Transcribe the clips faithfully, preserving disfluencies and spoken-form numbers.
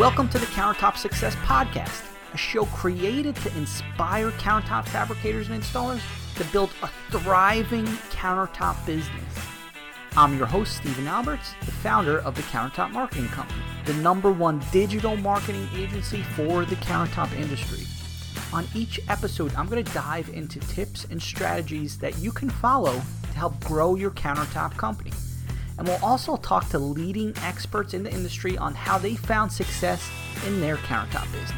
Welcome to the Countertop Success Podcast, a show created to inspire countertop fabricators and installers to build a thriving countertop business. I'm your host, Stephen Alberts, the founder of the Countertop Marketing Company, the number one digital marketing agency for the countertop industry. On each episode, I'm going to dive into tips and strategies that you can follow to help grow your countertop company. And we'll also talk to leading experts in the industry on how they found success in their countertop business.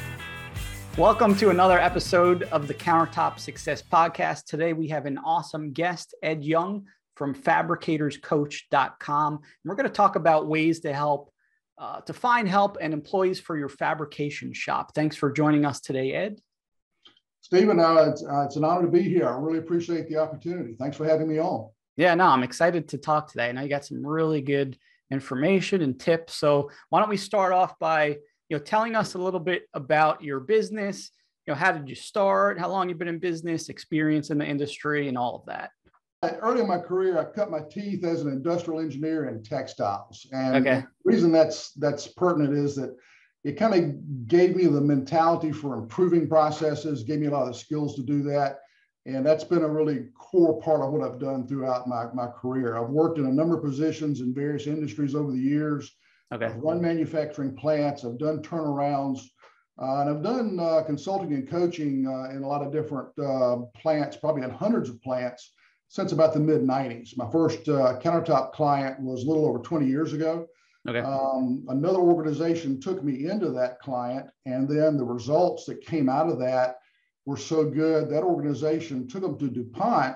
Welcome to another episode of the Countertop Success Podcast. Today we have an awesome guest, Ed Young from fabricators coach dot com. We're going to talk about ways to help, uh, to find help and employees for your fabrication shop. Thanks for joining us today, Ed. Stephen, uh, it's, uh, it's an honor to be here. I really appreciate the opportunity. Thanks for having me on. Yeah, no, I'm excited to talk today. I know you got some really good information and tips. So why don't we start off by, you know, telling us a little bit about your business. You know, how did you start? How long you've been in business, experience in the industry, and all of that. Early in my career, I cut my teeth as an industrial engineer in textiles. And Okay. the reason that's that's pertinent is that it kind of gave me the mentality for improving processes, gave me a lot of skills to do that. And that's been a really core part of what I've done throughout my, my career. I've worked in a number of positions in various industries over the years. Okay. I've run manufacturing plants. I've done turnarounds. Uh, and I've done uh, consulting and coaching uh, in a lot of different uh, plants, probably in hundreds of plants since about the mid nineties. My first uh, countertop client was a little over twenty years ago. Okay. Um, another organization took me into that client, and then the results that came out of that were so good. That organization took them to DuPont.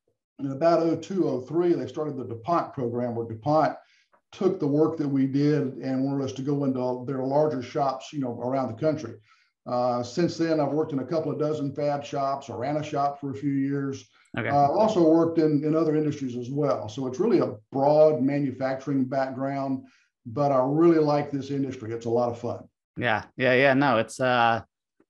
In about oh two, oh three, they started the DuPont program, where DuPont took the work that we did and wanted us to go into their larger shops, you know, around the country. Uh, since then, I've worked in a couple of dozen fab shops. I ran a shop for a few years. Okay. Uh, also worked in, in other industries as well. So it's really a broad manufacturing background, but I really like this industry. It's a lot of fun. Yeah. Yeah. Yeah. No, it's, uh,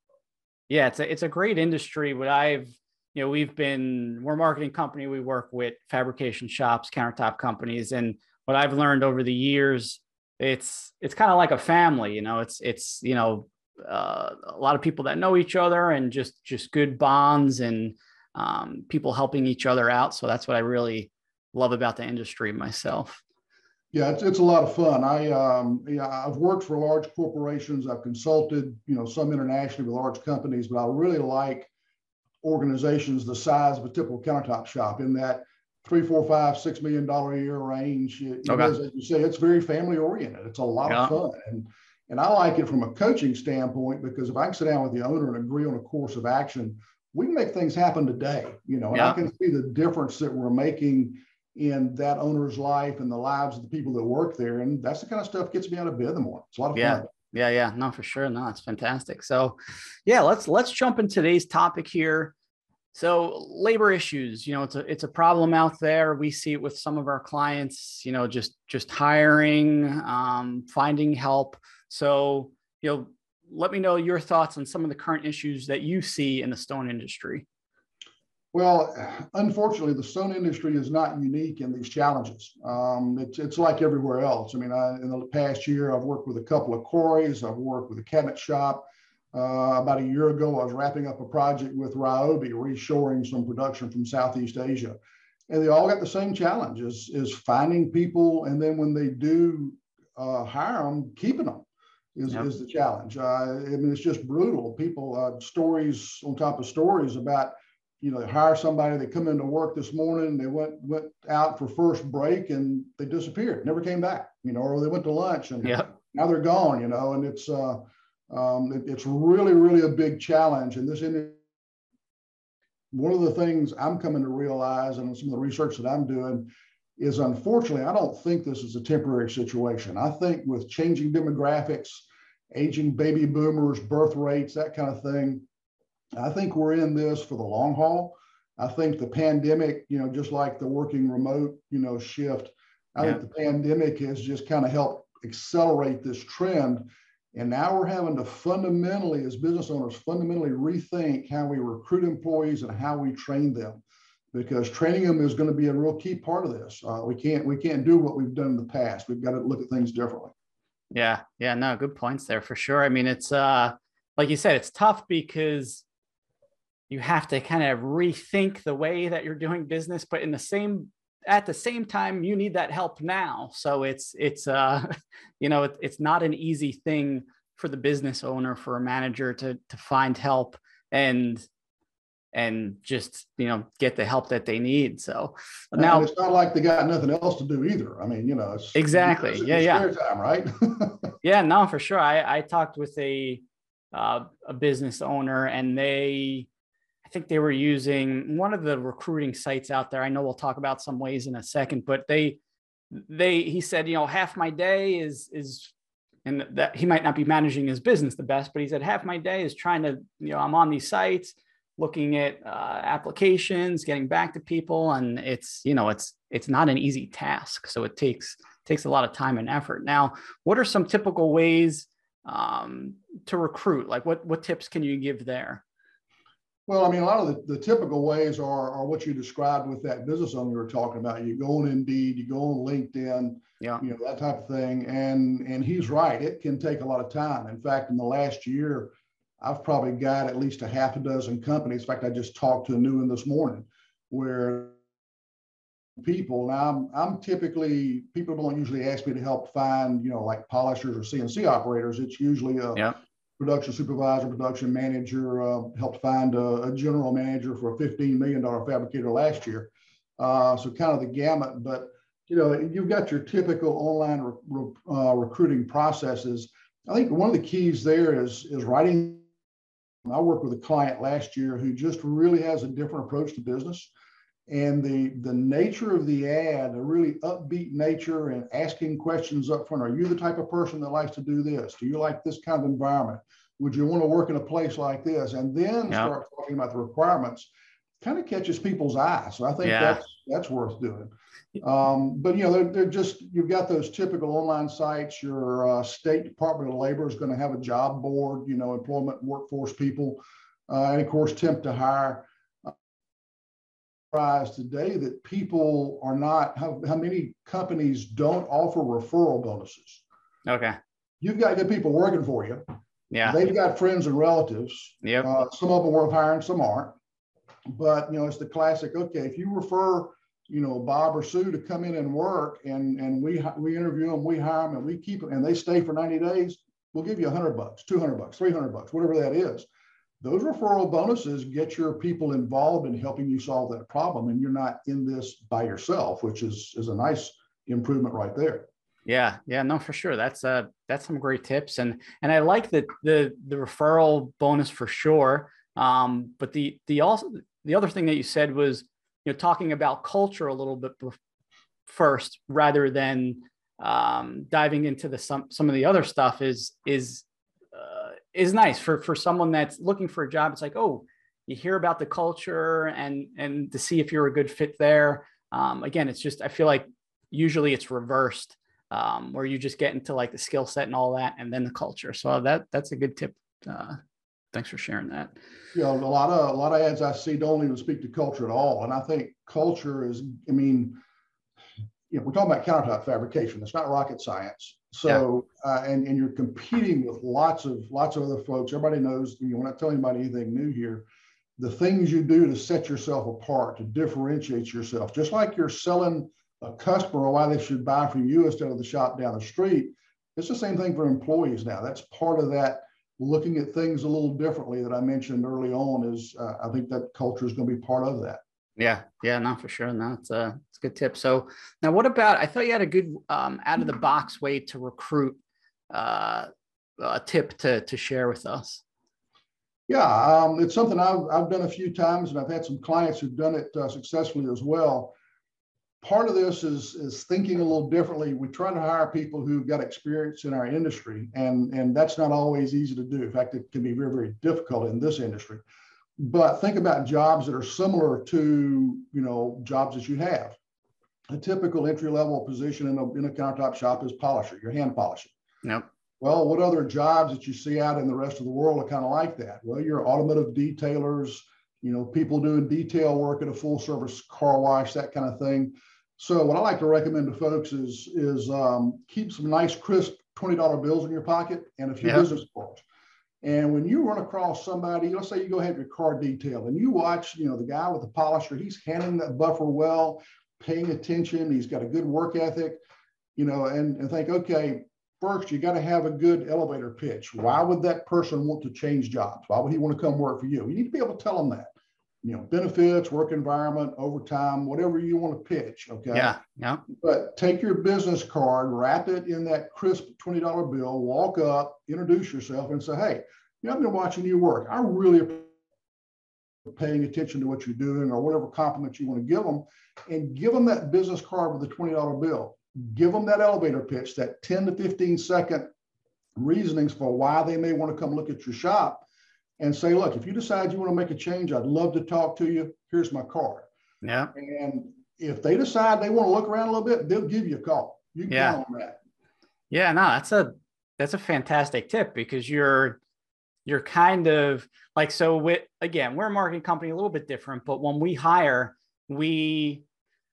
yeah, it's a, it's a great industry. What I've, you know, we've been, we're a marketing company. We work with fabrication shops, countertop companies. And what I've learned over the years, it's, it's kind of like a family, you know, it's, it's, you know, uh, a lot of people that know each other and just, just good bonds and um, people helping each other out. So that's what I really love about the industry myself. Yeah, it's, it's a lot of fun. I, um, yeah, I've worked for large corporations. I've consulted, you know, some internationally with large companies, but I really like organizations the size of a typical countertop shop in that three, four, five, six million dollar a year range. It, Okay. It is, as you say, it's very family oriented. It's a lot Yeah. of fun, and and I like it from a coaching standpoint because if I can sit down with the owner and agree on a course of action, we can make things happen today. You know, and Yeah. I can see the difference that we're making in that owner's life and the lives of the people that work there. And that's the kind of stuff gets me out of bed in the morning. It's a lot of Yeah. fun. Yeah. Yeah. No, for sure. No, it's fantastic. So yeah, let's, let's jump into today's topic here. So labor issues, you know, it's a, it's a problem out there. We see it with some of our clients, you know, just, just hiring, um, finding help. So, you know, let me know your thoughts on some of the current issues that you see in the stone industry. Well, unfortunately, the stone industry is not unique in these challenges. Um, it's, it's like everywhere else. I mean, I, in the past year, I've worked with a couple of quarries. I've worked with a cabinet shop. Uh, about a year ago, I was wrapping up a project with Ryobi, reshoring some production from Southeast Asia. And they all got the same challenge, is, is finding people. And then when they do uh, hire them, keeping them is, yep. is the challenge. Uh, I mean, it's just brutal. People, uh, stories on top of stories about, you know, they hire somebody, they come into work this morning, they went went out for first break and they disappeared, never came back, you know, or they went to lunch and yep. now they're gone, you know, and it's uh, um, it, it's really, really a big challenge. And this industry, one of the things I'm coming to realize, and some of the research that I'm doing, is unfortunately, I don't think this is a temporary situation. I think with changing demographics, aging baby boomers, birth rates, that kind of thing, I think we're in this for the long haul. I think the pandemic, you know, just like the working remote, you know, shift, I yeah. think the pandemic has just kind of helped accelerate this trend. And now we're having to fundamentally, as business owners, fundamentally rethink how we recruit employees and how we train them, because training them is going to be a real key part of this. Uh, we can't we can't do what we've done in the past. We've got to look at things differently. Yeah. Yeah. No, good points there for sure. I mean, it's uh, like you said, it's tough because you have to kind of rethink the way that you're doing business, but in the same, at the same time, you need that help now. So it's, it's, uh, you know, it, it's not an easy thing for the business owner, for a manager to, to find help and, and just, you know, get the help that they need. So now and it's not like they got nothing else to do either. I mean, you know, it's exactly. it's Yeah. Yeah. time, right? Yeah, no, for sure. I, I talked with a, uh, a business owner, and they, I think they were using one of the recruiting sites out there. I know we'll talk about some ways in a second, but they, they, he said, you know, half my day is, is, and that he might not be managing his business the best, but he said half my day is trying to, you know, I'm on these sites looking at uh, applications, getting back to people. And it's, you know, it's, it's not an easy task. So it takes, takes a lot of time and effort. Now, what are some typical ways um, to recruit? Like what, what tips can you give there? Well, I mean, a lot of the, the typical ways are, are what you described with that business owner you were talking about. You go on Indeed, you go on LinkedIn, yeah, you know, that type of thing. And, and he's right. It can take a lot of time. In fact, in the last year, I've probably got at least a half a dozen companies. In fact, I just talked to a new one this morning where people, now I'm, I'm typically, people don't usually ask me to help find, you know, like polishers or C N C operators. It's usually a yeah. production supervisor, production manager, uh, helped find a, a general manager for a fifteen million dollars fabricator last year. Uh, so kind of the gamut, but you know, you've got your typical online re, re, uh, recruiting processes. I think one of the keys there is, is writing. I worked with a client last year who just really has a different approach to business. And the, the nature of the ad, a really upbeat nature and asking questions up front. Are you the type of person that likes to do this? Do you like this kind of environment? Would you want to work in a place like this? And then yep. start talking about the requirements, kind of catches people's eye. So I think yeah. that's, that's worth doing. Um, but, you know, they're, they're just, you've got those typical online sites. Your uh, State Department of Labor is going to have a job board, you know, employment workforce people, uh, and of course, temp to hire. Today that people are not, how, how many companies don't offer referral bonuses. Okay. You've got good people working for you. Yeah. They've got friends and relatives. Yep. Uh, some of them worth hiring, some aren't. But, you know, it's the classic, okay, if you refer, you know, Bob or Sue to come in and work and, and we, we interview them, we hire them and we keep them and they stay for ninety days, we'll give you a hundred bucks, two hundred bucks, three hundred bucks, whatever that is. Those referral bonuses get your people involved in helping you solve that problem. And you're not in this by yourself, which is, is a nice improvement right there. Yeah. Yeah, no, for sure. That's uh that's some great tips. And, and I like the, the, the referral bonus for sure. Um, but the, the also, the other thing that you said was, you know, talking about culture a little bit first, rather than um, diving into the, some, some of the other stuff is, is, is nice for, for someone that's looking for a job. It's like, oh, you hear about the culture and, and to see if you're a good fit there. Um, again, it's just, I feel like usually it's reversed um, where you just get into like the skill set and all that, and then the culture. So that, that's a good tip. Uh, thanks for sharing that. You know, a lot of, a lot of ads I see don't even speak to culture at all. And I think culture is, I mean, you know, we're talking about countertop fabrication. It's not rocket science. So, yeah. uh, and, and you're competing with lots of, lots of other folks. Everybody knows, you know, we're not telling anybody anything new here. The things you do to set yourself apart, to differentiate yourself, just like you're selling a customer why they should buy from you instead of the shop down the street. It's the same thing for employees now. That's part of that looking at things a little differently that I mentioned early on is, uh, I think that culture is going to be part of that. Yeah. Yeah, no, for sure. No, it's a, it's a good tip. So now what about, I thought you had a good um, out of the box way to recruit uh, a tip to, to share with us. Yeah. Um, it's something I've, I've done a few times and I've had some clients who've done it uh, successfully as well. Part of this is, is thinking a little differently. We try to hire people who've got experience in our industry, and, and that's not always easy to do. In fact, it can be very, very difficult in this industry. But think about jobs that are similar to, you know, jobs that you have. A typical entry-level position in a, in a countertop shop is polisher, you're hand polishing. Yep. Well, what other jobs that you see out in the rest of the world are kind of like that? Well, you're automotive detailers, you know, people doing detail work at a full-service car wash, that kind of thing. So what I like to recommend to folks is, is um, keep some nice, crisp, twenty dollar bills in your pocket and a few Yep. business cards. And when you run across somebody, let's say you go have your car detailed and you watch, you know, the guy with the polisher, he's handling that buffer well, paying attention. He's got a good work ethic, you know, and, and think, okay, first, you got to have a good elevator pitch. Why would that person want to change jobs? Why would he want to come work for you? You need to be able to tell them that, you know, benefits, work environment, overtime, whatever you want to pitch. Okay. Yeah. Yeah. But take your business card, wrap it in that crisp twenty dollar bill, walk up, introduce yourself and say, hey, you know, I've been watching you work. I really appreciate paying attention to what you're doing or whatever compliment you want to give them, and give them that business card with the twenty dollar bill. Give them that elevator pitch, that ten to fifteen second reasonings for why they may want to come look at your shop, and say, look, if you decide you want to make a change, I'd love to talk to you. Here's my card. Yeah. And if they decide they want to look around a little bit, they'll give you a call. You can Yeah. count on that. Yeah, no, that's a that's a fantastic tip, because you're you're kind of like, so with, again, we're a marketing company, a little bit different, but when we hire, we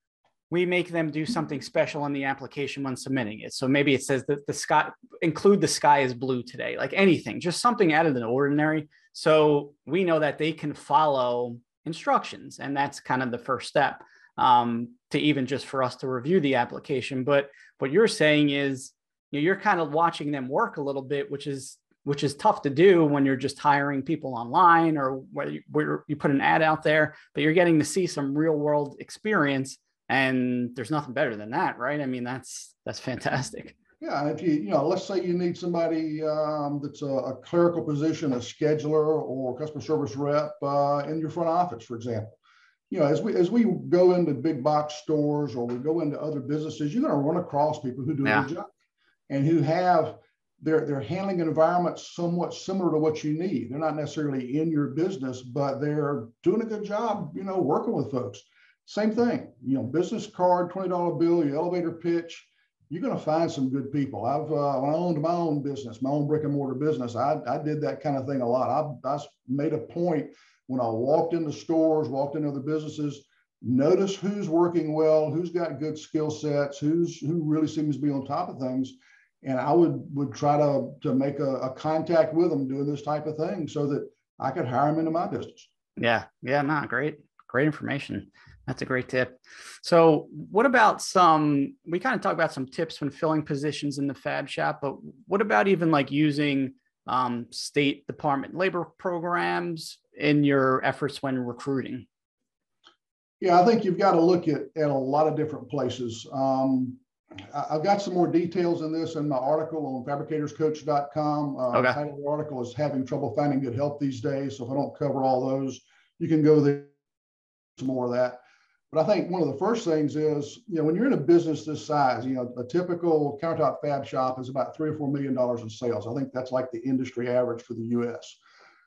we make them do something special in the application when submitting it. So maybe it says that the sky, include the sky is blue today, like anything, just something out of the ordinary. So we know that they can follow instructions, and that's kind of the first step, um, to even just for us to review the application. But what you're saying is, you know, you're kind of watching them work a little bit, which is which is tough to do when you're just hiring people online, or whether you, where you put an ad out there, but you're getting to see some real world experience, and there's nothing better than that, right? I mean, that's that's fantastic. Yeah, and if you, you know, let's say you need somebody um, that's a, a clerical position, a scheduler or customer service rep uh, in your front office, for example. You know, as we as we go into big box stores or we go into other businesses, you're going to run across people who do Yeah. a good job and who have they're they're handling an environment somewhat similar to what you need. They're not necessarily in your business, but they're doing a good job, you know, working with folks. Same thing, you know, business card, twenty dollar bill, your elevator pitch. You're going to find some good people. I've uh, when I owned my own business, my own brick and mortar business, I, I did that kind of thing a lot. I, I made a point when I walked into stores, walked into other businesses, notice who's working well, who's got good skill sets, who's who really seems to be on top of things. And I would would try to, to make a, a contact with them doing this type of thing so that I could hire them into my business. Yeah. Yeah. No, great. Great information. That's a great tip. So what about some, we kind of talk about some tips when filling positions in the fab shop, but what about even like using um, State Department labor programs in your efforts when recruiting? Yeah, I think you've got to look at, at a lot of different places. Um, I've got some more details in this in my article on fabricators coach dot com. Uh, Okay. The title of the article is Having Trouble Finding Good Help These Days. So if I don't cover all those, you can go there, some more of that. But I think one of the first things is, you know, when you're in a business this size, you know, a typical countertop fab shop is about three or four million dollars in sales. I think that's like the industry average for the U S.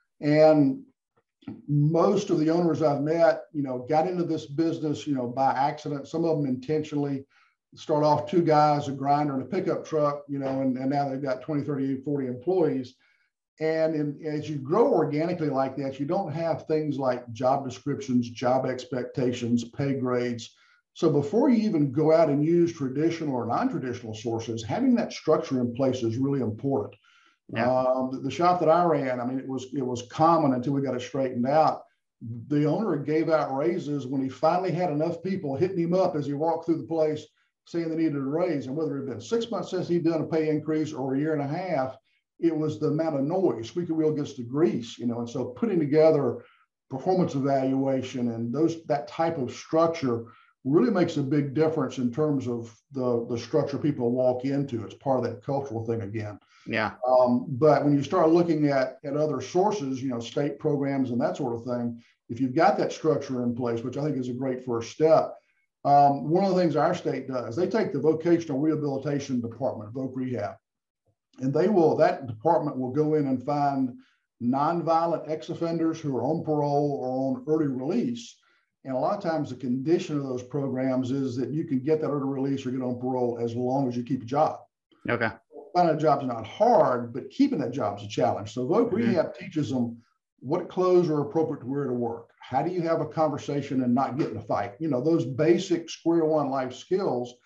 And most of the owners I've met, you know, got into this business, you know, by accident, some of them intentionally. Start off two guys, a grinder and a pickup truck, you know, and, and now they've got twenty, thirty, forty employees. And in, as you grow organically like that, you don't have things like job descriptions, job expectations, pay grades. So before you even go out and use traditional or non-traditional sources, having that structure in place is really important. Yeah. Um, the, the shop that I ran, I mean, it was it was common until we got it straightened out. The owner gave out raises when he finally had enough people hitting him up as he walked through the place saying they needed a raise. And whether it had been six months since he'd done a pay increase or a year and a half, it was the amount of noise. Squeaky wheel gets the grease, you know. And so putting together performance evaluation and those that type of structure really makes a big difference in terms of the, the structure people walk into. It's part of that cultural thing again. Yeah. Um, but when you start looking at, at other sources, you know, state programs and that sort of thing, if you've got that structure in place, which I think is a great first step, um, one of the things our state does, they take the vocational rehabilitation department, Voc Rehab, and they will, that department will go in and find nonviolent ex-offenders who are on parole or on early release. And a lot of times the condition of those programs is that you can get that early release or get on parole as long as you keep a job. Okay. Finding a job is not hard, but keeping that job is a challenge. So Voc mm-hmm. Rehab teaches them what clothes are appropriate to wear to work. How do you have a conversation and not get in a fight? You know, those basic square one life skills.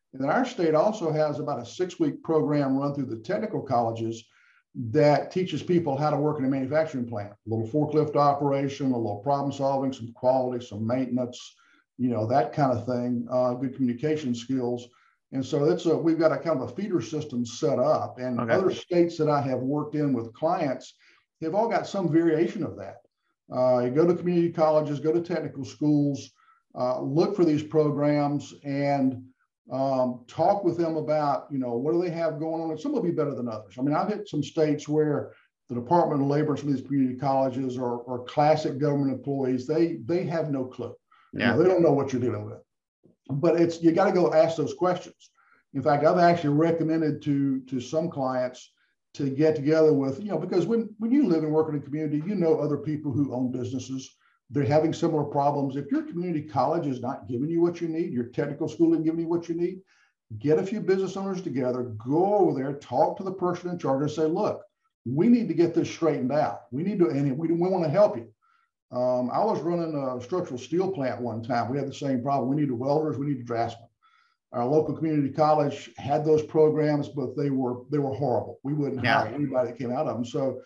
And then our state also has about a six-week program run through the technical colleges that teaches people how to work in a manufacturing plant, a little forklift operation, a little problem solving, some quality, some maintenance, you know, that kind of thing, uh, good communication skills. And so it's a, we've got a kind of a feeder system set up, and Okay. other states that I have worked in with clients have all got some variation of that. Uh, you go to community colleges, go to technical schools, uh, look for these programs and um, talk with them about, you know, what do they have going on? And some will be better than others. I mean, I've hit some states where the Department of Labor, some of these community colleges are, are classic government employees. They, they have no clue. Yeah. You know, they don't know what you're dealing with. But it's, you got to go ask those questions. In fact, I've actually recommended to, to some clients to get together with, you know, because when, when you live and work in a community, you know other people who own businesses. They're having similar problems. If your community college is not giving you what you need, your technical school isn't giving you what you need, get a few business owners together, go over there, talk to the person in charge and say, look, we need to get this straightened out. We need to, and we, we want to help you. Um, I was running a structural steel plant one time. We had the same problem. We needed welders, we needed draftsmen. Our local community college had those programs, but they were they were horrible. We wouldn't Yeah. hire anybody that came out of them. So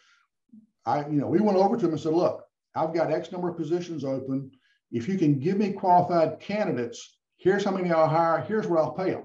I, you know, we went over to them and said, look, I've got X number of positions open. If you can give me qualified candidates, here's how many I'll hire, here's what I'll pay them.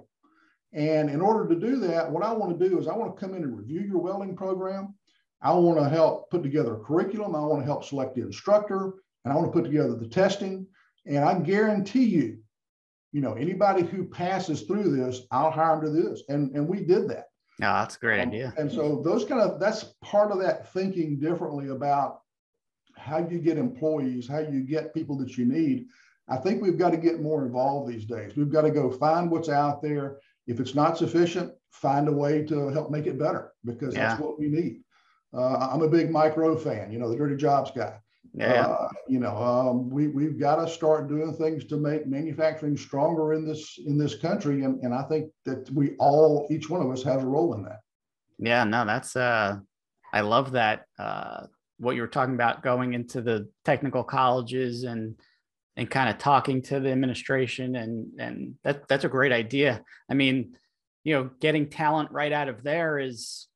And in order to do that, what I want to do is I want to come in and review your welding program. I want to help put together a curriculum. I want to help select the instructor, and I want to put together the testing. And I guarantee you, you know, anybody who passes through this, I'll hire them to this. And, and we did that. No, that's a great Um, idea. And so those kind of, that's part of that thinking differently about how you get employees, how you get people that you need. I think we've got to get more involved these days. We've got to go find what's out there. If it's not sufficient, find a way to help make it better, because Yeah. that's what we need. Uh, I'm a big Mike Rowe fan, you know, the Dirty Jobs guy. Yeah. Uh, you know, um, we, we've got to start doing things to make manufacturing stronger in this, in this country. And, and I think that we all, each one of us has a role in that. Yeah, no, that's, uh, I love that. Uh, what you were talking about, going into the technical colleges and, and kind of talking to the administration, and, and that, that's a great idea. I mean, you know, getting talent right out of there is,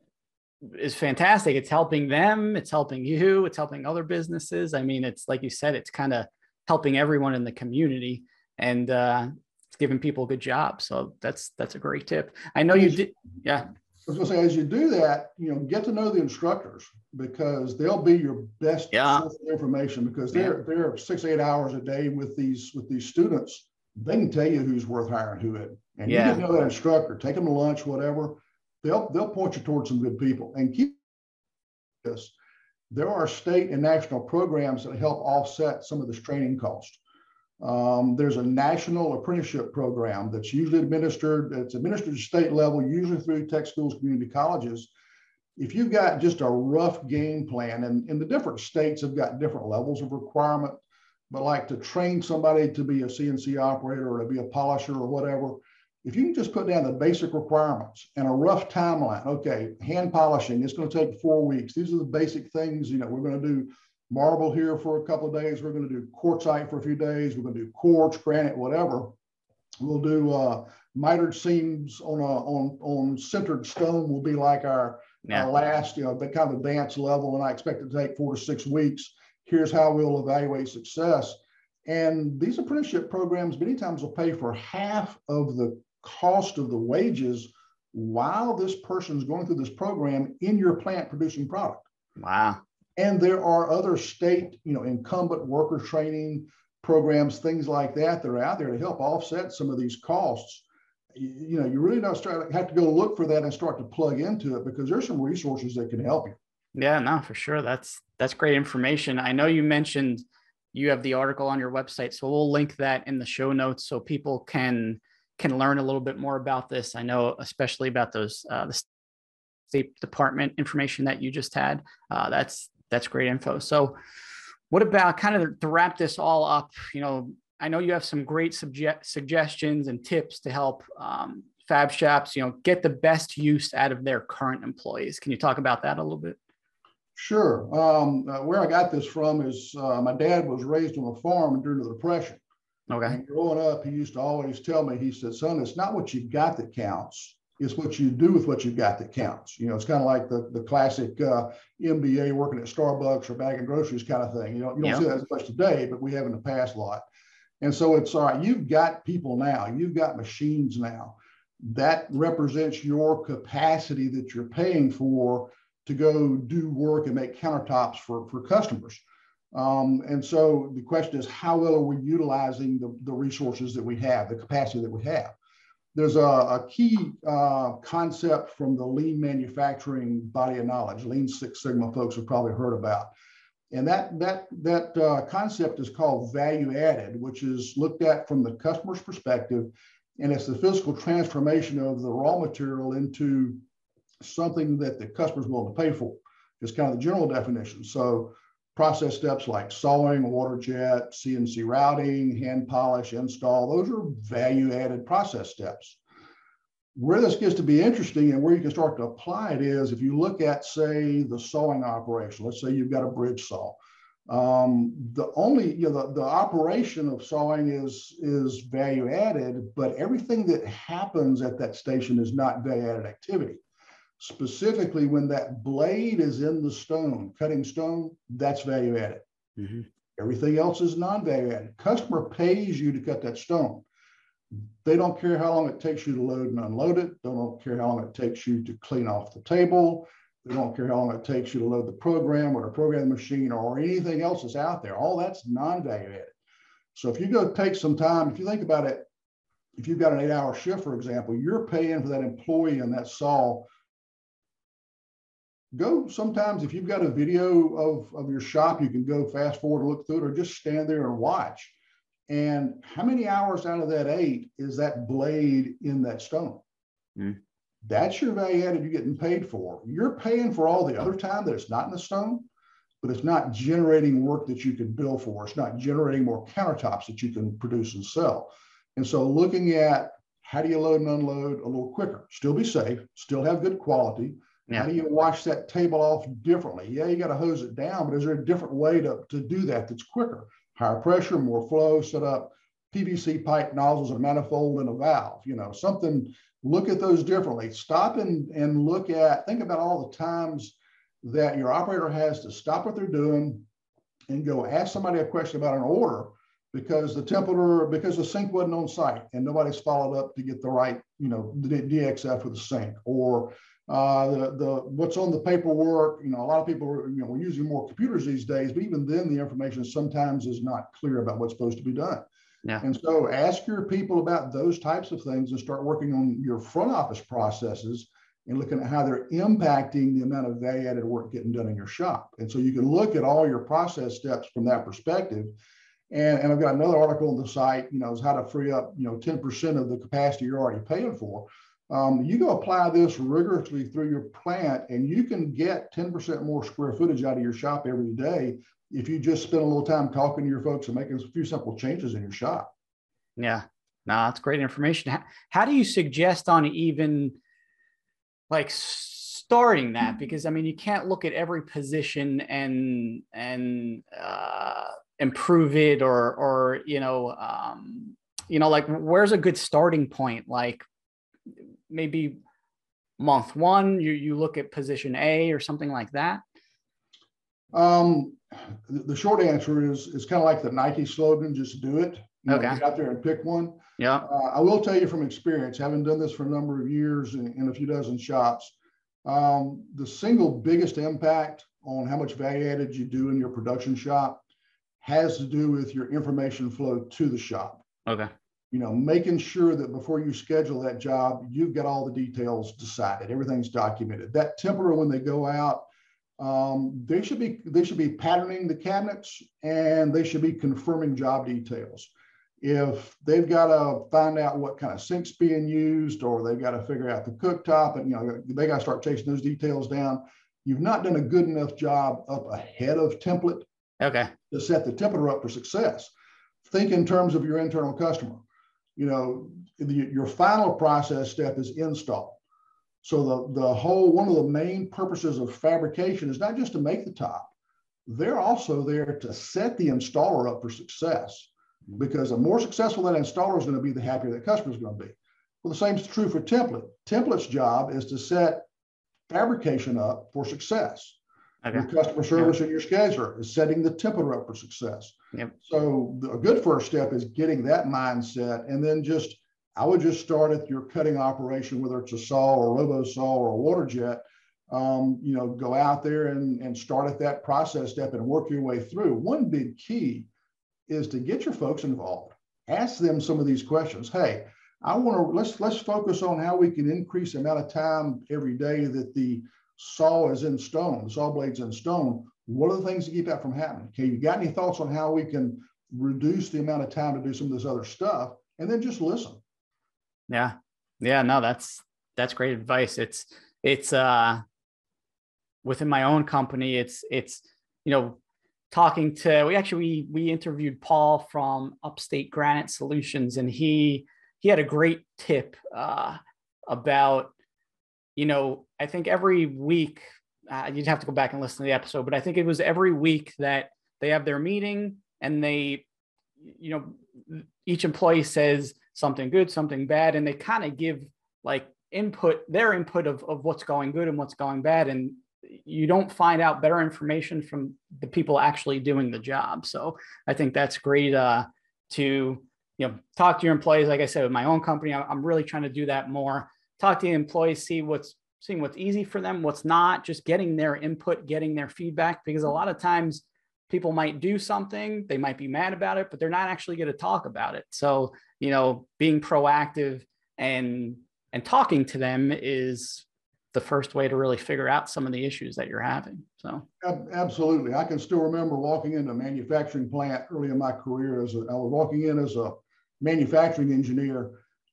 is fantastic. It's helping them, it's helping you, it's helping other businesses. I mean, it's like you said, it's kind of helping everyone in the community, and uh, it's giving people good jobs. So that's, that's a great tip. I know you did. Yeah. I was going to say, as you do that, you know, get to know the instructors, because they'll be your best Yeah. source of information, because they're, Yeah. they're six, eight hours a day with these, with these students. They can tell you who's worth hiring, who isn't. And Yeah. you get to know that instructor, take them to lunch, whatever. They'll, they'll point you towards some good people. And keep this. There are state and national programs that help offset some of this training cost. Um, there's a national apprenticeship program that's usually administered, it's administered at state level, usually through tech schools, community colleges. If you've got just a rough game plan, and, and the different states have got different levels of requirement, but like to train somebody to be a C N C operator or to be a polisher or whatever, if you can just put down the basic requirements and a rough timeline, okay, hand polishing, it's going to take four weeks. These are the basic things, you know, we're going to do marble here for a couple of days. We're going to do quartzite for a few days. We're going to do quartz, granite, whatever. We'll do uh, mitered seams on a on on centered stone. Will be like our, Yeah. our last, you know, the kind of advanced level. And I expect it to take four to six weeks. Here's how we'll evaluate success. And these apprenticeship programs many times will pay for half of the cost of the wages while this person's going through this program in your plant producing product. Wow. And there are other state, you know, incumbent worker training programs, things like that, that are out there to help offset some of these costs. You, you know, you really don't start, have to go look for that and start to plug into it, because there's some resources that can help you. Yeah, no, for sure. That's, that's great information. I know you mentioned you have the article on your website, so we'll link that in the show notes so people can, can learn a little bit more about this. I know, especially about those, uh, the State Department information that you just had. Uh, that's, That's great info. So what about kind of to wrap this all up? You know, I know you have some great subject suggestions and tips to help um, fab shops, you know, get the best use out of their current employees. Can you talk about that a little bit? Sure. Um, uh, where I got this from is uh, my dad was raised on a farm during the Depression. Okay. And growing up, he used to always tell me, he said, son, it's not what you've got that counts. It's what you do with what you've got that counts. You know, it's kind of like the, the classic uh, M B A working at Starbucks or bagging groceries kind of thing. You know, you don't Yeah. see that as much today, but we have in the past a lot. And so it's all right. You've got people now, you've got machines now. That represents your capacity that you're paying for to go do work and make countertops for, for customers. Um, and so the question is, how well are we utilizing the, the resources that we have, the capacity that we have? There's a, a key uh, concept from the lean manufacturing body of knowledge, Lean Six Sigma folks have probably heard about. And that, that, that uh, concept is called value added, which is looked at from the customer's perspective. And it's the physical transformation of the raw material into something that the customer's willing to pay for. It's kind of the general definition. So process steps like sawing, water jet, C N C routing, hand polish, install, those are value-added process steps. Where this gets to be interesting and where you can start to apply it is if you look at, say, the sawing operation. Let's say you've got a bridge saw. Um, the only, you know, the, the operation of sawing is, is value-added, but everything that happens at that station is not value-added activity. Specifically, when that blade is in the stone, cutting stone, that's value added. Mm-hmm. Everything else is non-value added. Customer pays you to cut that stone. They don't care how long it takes you to load and unload it. They don't care how long it takes you to clean off the table. They don't care how long it takes you to load the program or to program the machine or anything else that's out there. All that's non-value added. So if you go take some time, if you think about it, if you've got an eight hour shift, for example, you're paying for that employee in that saw. Go sometimes, if you've got a video of, of your shop, you can go fast forward, look through it, or just stand there and watch. And how many hours out of that eight is that blade in that stone? Mm. That's your value added you're getting paid for. You're paying for all the other time that it's not in the stone, but it's not generating work that you can bill for. It's not generating more countertops that you can produce and sell. And so looking at how do you load and unload a little quicker, still be safe, still have good quality. Yeah. How do you wash that table off differently? Yeah, you got to hose it down, but is there a different way to, to do that that's quicker? Higher pressure, more flow, set up P V C pipe nozzles, a manifold, and a valve, you know, something, look at those differently. Stop and, and look at, think about all the times that your operator has to stop what they're doing and go ask somebody a question about an order because the temperature, because the sink wasn't on site and nobody's followed up to get the right, you know, the D X F for the sink, or Uh, the, the what's on the paperwork. You know, a lot of people are, you know, we're using more computers these days, but even then the information sometimes is not clear about what's supposed to be done. Yeah. And so ask your people about those types of things and start working on your front office processes and looking at how they're impacting the amount of value added work getting done in your shop. And so you can look at all your process steps from that perspective. And, and I've got another article on the site, you know, is how to free up, you know, ten percent of the capacity you're already paying for. Um, you go apply this rigorously through your plant and you can get ten percent more square footage out of your shop every day if you just spend a little time talking to your folks and making a few simple changes in your shop. Yeah, no, that's great information. How, how do you suggest on even like starting that? Because I mean, you can't look at every position and, and uh, improve it or, or, you know, um, you know, like where's a good starting point? Like, maybe month one, you, you look at position A or something like that? Um, the short answer is, is kind of like the Nike slogan, just do it. You okay. know, get out there and pick one. Yeah. Uh, I will tell you from experience, having done this for a number of years in, in a few dozen shops, um, the single biggest impact on how much value added you do in your production shop has to do with your information flow to the shop. Okay. You know, making sure that before you schedule that job, you've got all the details decided, everything's documented. That temporary, when they go out, um, they should be they should be patterning the cabinets and they should be confirming job details. If they've got to find out what kind of sink's being used, or they've got to figure out the cooktop, and you know they got to start chasing those details down, you've not done a good enough job up ahead of template. Okay. To set the template up for success. Think in terms of your internal customer. You know, the, your final process step is install. So the, the whole, one of the main purposes of fabrication is not just to make the top. They're also there to set the installer up for success. because the more successful that installer is going to be, the happier that customer is going to be. Well, the same is true for template. Template's job is to set fabrication up for success. Okay. Your customer service yep. and your scheduler is setting the template up for success. Yep. So a good first step is getting that mindset, and then just I would just start at your cutting operation, whether it's a saw or a robo saw or a water jet. Um, you know, go out there and, and start at that process step and work your way through. One big key is to get your folks involved. Ask them some of these questions. Hey, I want to let's let's focus on how we can increase the amount of time every day that the saw is in stone, the saw blade's in stone. What are the things to keep that from happening? Okay, you got any thoughts on how we can reduce the amount of time to do some of this other stuff? And then just listen. Yeah. Yeah, no, that's, that's great advice. It's, it's, uh, within my own company, it's, it's, you know, talking to, we actually, we, we interviewed Paul from Upstate Granite Solutions, and he, he had a great tip, uh, about, you know, I think every week, uh, you'd have to go back and listen to the episode, but I think it was every week that they have their meeting and they, you know, each employee says something good, something bad, and they kind of give like input, their input of, of what's going good and what's going bad. And you don't find out better information from the people actually doing the job. So I think that's great uh, to, you know, talk to your employees. Like I said, with my own company, I'm really trying to do that more. Talk to the employees, see what's, seeing what's easy for them, what's not, just getting their input, getting their feedback, because a lot of times people might do something, they might be mad about it, but they're not actually going to talk about it. So, you know, being proactive and, and talking to them is the first way to really figure out some of the issues that you're having. So absolutely. I can still remember walking into a manufacturing plant early in my career as a, I was walking in as a manufacturing engineer,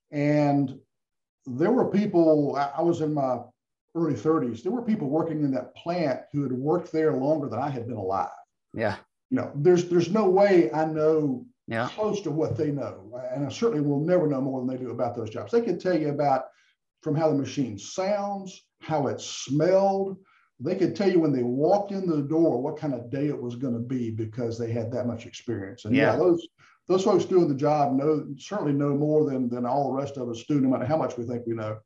and there were people, I was in my early thirties, there were people working in that plant who had worked there longer than I had been alive. Yeah. You know, there's there's no way I know yeah. close to what they know. And I certainly will never know more than they do about those jobs. They can tell you about from how the machine sounds, how it smelled. They could tell you when they walked in the door what kind of day it was going to be, because they had that much experience. And yeah, yeah those those folks doing the job know certainly know more than, than all the rest of us do, no matter how much we think we know.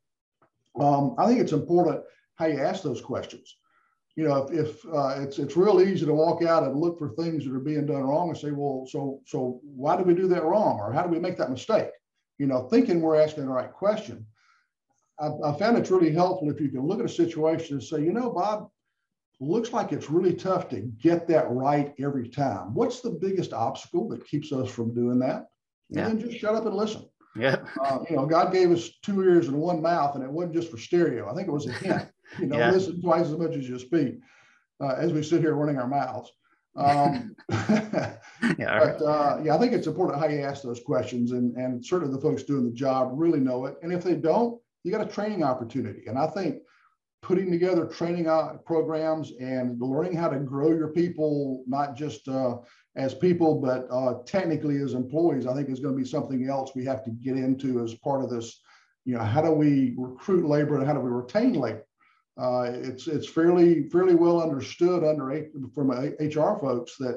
Um, I think it's important how you ask those questions. You know, if, if uh, it's it's real easy to walk out and look for things that are being done wrong and say, well, so so why did we do that wrong, or how did we make that mistake? You know, thinking we're asking the right question. I, I found it's really helpful if you can look at a situation and say, you know, Bob, looks like it's really tough to get that right every time. What's the biggest obstacle that keeps us from doing that? Yeah. And then just shut up and listen. Yeah. Uh, you know, God gave us two ears and one mouth, and it wasn't just for stereo. I think it was a hint. You know, yeah. listen twice as much as you speak, uh, as we sit here running our mouths. Um, yeah, but uh, yeah, I think it's important how you ask those questions, and, and certainly the folks doing the job really know it. And if they don't, you got a training opportunity. And I think putting together training programs and learning how to grow your people, not just uh, as people, but uh, technically as employees, I think is going to be something else we have to get into as part of this. You know, how do we recruit labor and how do we retain labor? Uh, it's it's fairly fairly well understood under from H R folks that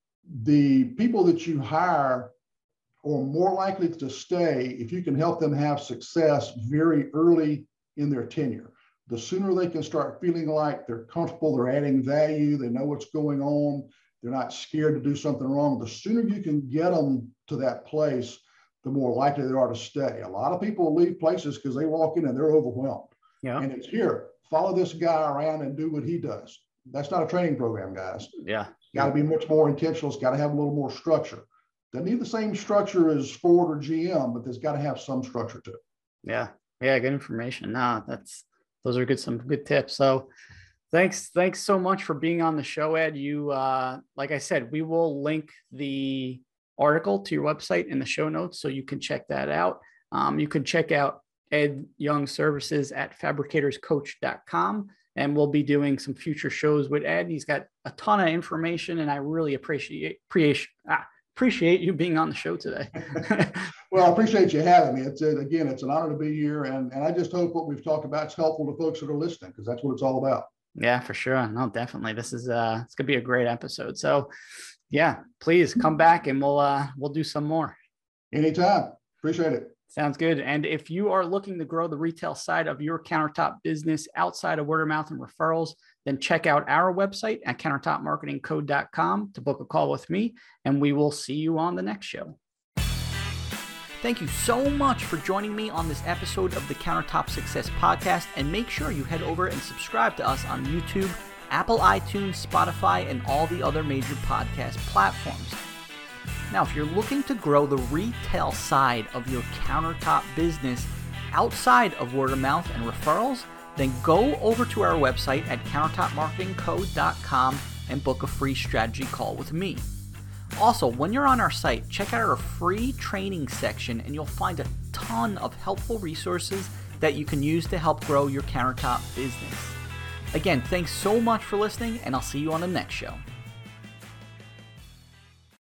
the people that you hire are more likely to stay if you can help them have success very early in their tenure. The sooner they can start feeling like they're comfortable, they're adding value, they know what's going on, they're not scared to do something wrong, the sooner you can get them to that place, the more likely they are to stay. A lot of people leave places because they walk in and they're overwhelmed. Yeah. And it's here, follow this guy around and do what he does. That's not a training program, guys. Yeah. Got to be much more intentional. It's got to have a little more structure. Doesn't need the same structure as Ford or G M, but there's got to have some structure to it. Yeah. Yeah. Good information. No, that's, those are good, some good tips. So thanks. Thanks so much for being on the show, Ed. You, uh, like I said, we will link the article to your website in the show notes, so you can check that out. Um, you can check out Ed Young Services at fabricators coach dot com, and we'll be doing some future shows with Ed. He's got a ton of information, and I really appreciate appreciate ah, appreciate you being on the show today. Well, I appreciate you having me. It's uh, again, it's an honor to be here, and and I just hope what we've talked about is helpful to folks that are listening, because that's what it's all about. Yeah, for sure. No, definitely. This is uh, it's gonna be a great episode. So, Yeah, please come back and we'll uh, we'll do some more. Anytime. Appreciate it. Sounds good. And if you are looking to grow the retail side of your countertop business outside of word of mouth and referrals, then check out our website at countertop marketing code dot com to book a call with me, and we will see you on the next show. Thank you so much for joining me on this episode of the Countertop Success Podcast, and make sure you head over and subscribe to us on YouTube, Apple iTunes, Spotify, and all the other major podcast platforms. Now, if you're looking to grow the retail side of your countertop business outside of word of mouth and referrals, then go over to our website at countertop marketing code dot com and book a free strategy call with me. Also, when you're on our site, check out our free training section and you'll find a ton of helpful resources that you can use to help grow your countertop business. Again, thanks so much for listening, and I'll see you on the next show.